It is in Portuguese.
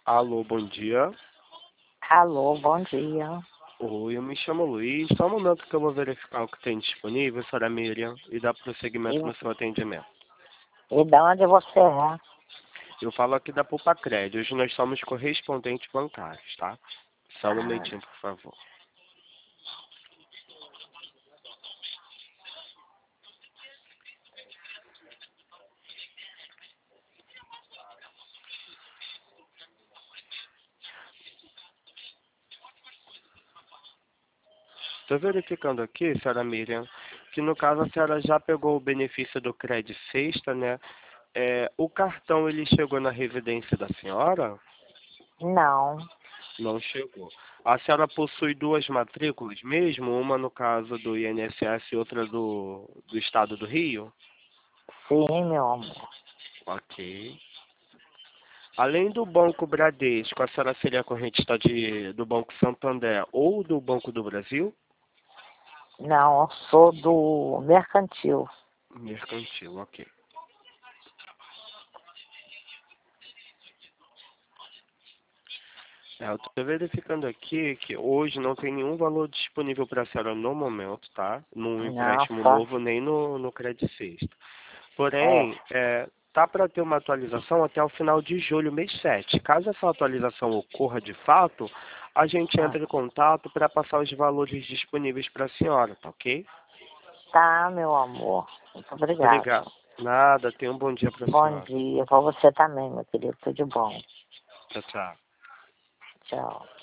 Alô, bom dia. Alô, bom dia. Oi, eu me chamo Luiz. Só um momento que eu vou verificar o que tem disponível, senhora Miriam, e dar prosseguimento no seu atendimento. E de onde você é? Eu falo aqui da Pulpacred. Hoje nós somos correspondentes bancários, tá? Só um momentinho, por favor. Estou verificando aqui, senhora Miriam, que no caso a senhora já pegou o benefício do Cred Sexta, né? O cartão ele chegou na residência da senhora? Não. Não chegou. A senhora possui duas matrículas mesmo? Uma no caso do INSS e outra do estado do Rio? Sim, meu amor. Ok. Além do Banco Bradesco, a senhora seria correntista do Banco Santander ou do Banco do Brasil? Não, eu sou do mercantil. Mercantil, ok. Eu estou verificando aqui que hoje não tem nenhum valor disponível para a senhora no momento, tá? No Não, empréstimo só. novo, nem no Credit Sexta. É. Porém, tá para ter uma atualização até o final de julho, mês 7. Caso essa atualização ocorra de fato, a gente Ah, entra em contato para passar os valores disponíveis para a senhora, tá ok? tá, meu amor. Muito Obrigado. obrigado. Nada, tenha um bom dia para a Bom senhora. dia. Pra você também, meu querido. Tudo de bom. Tchau, tchau. Tchau.